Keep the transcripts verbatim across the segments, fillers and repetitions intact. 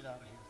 get out of here.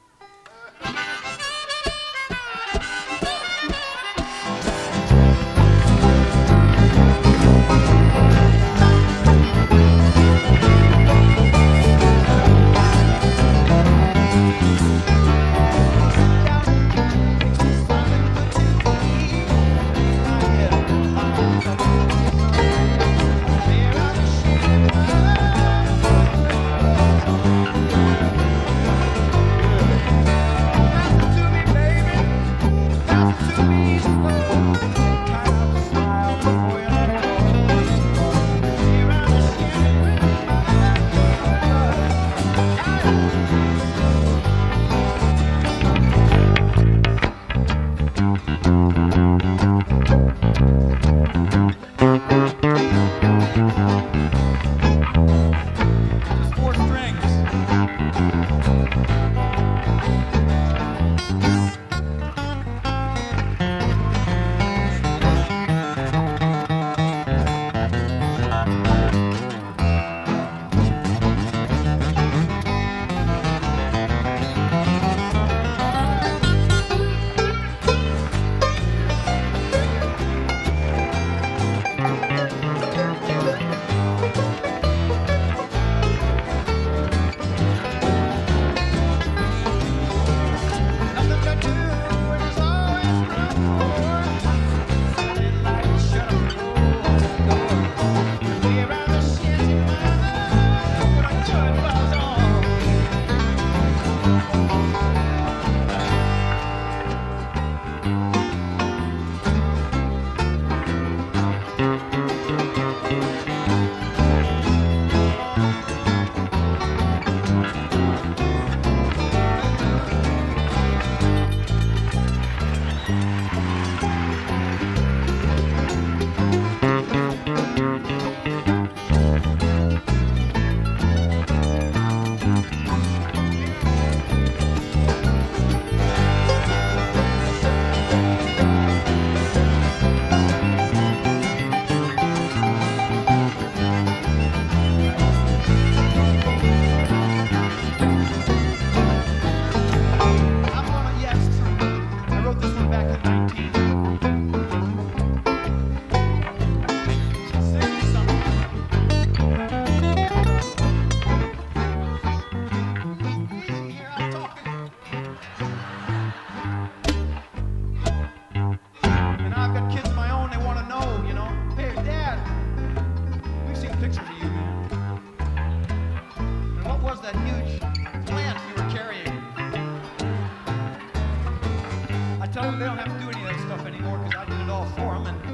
Tell them they don't have to do any of that stuff anymore because I did it all for them. And,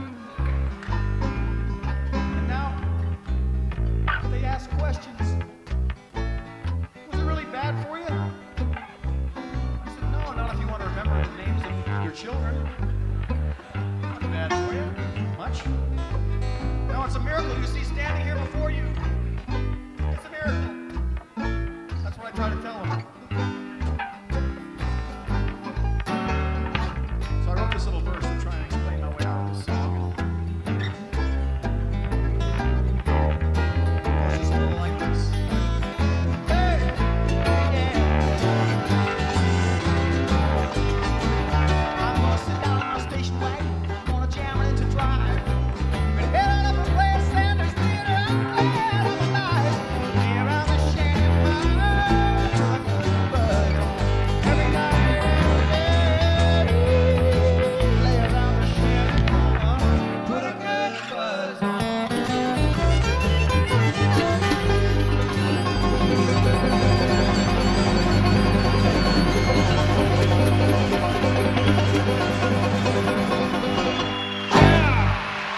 and now they ask questions. Was it really bad for you? I said, no, not if you want to remember the names of your children. Not bad for you. Much. No, it's a miracle you see